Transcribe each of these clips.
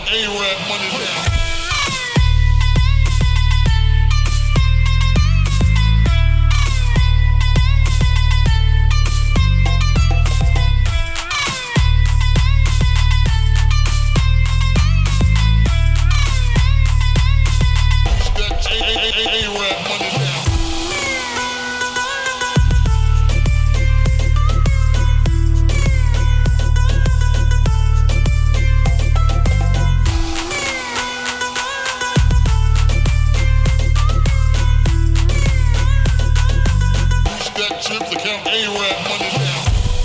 A-Rap money now. A-Rap money now. That tip to count A-Rap money now.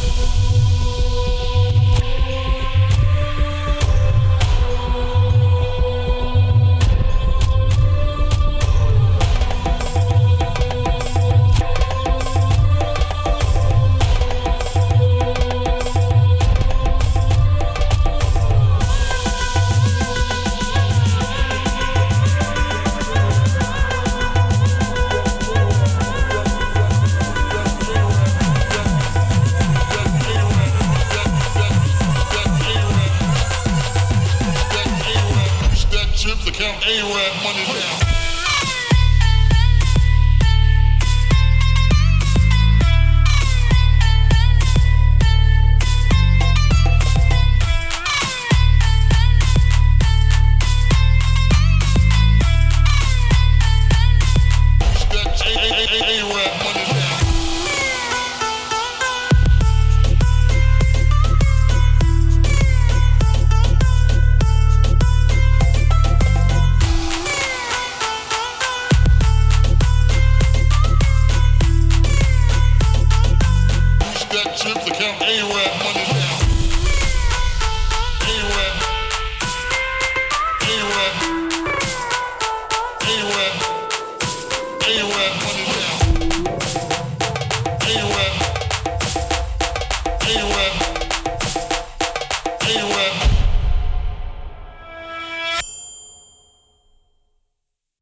To count A-Rap money now. That's A-Rap money now. That tip to count A-Rap money.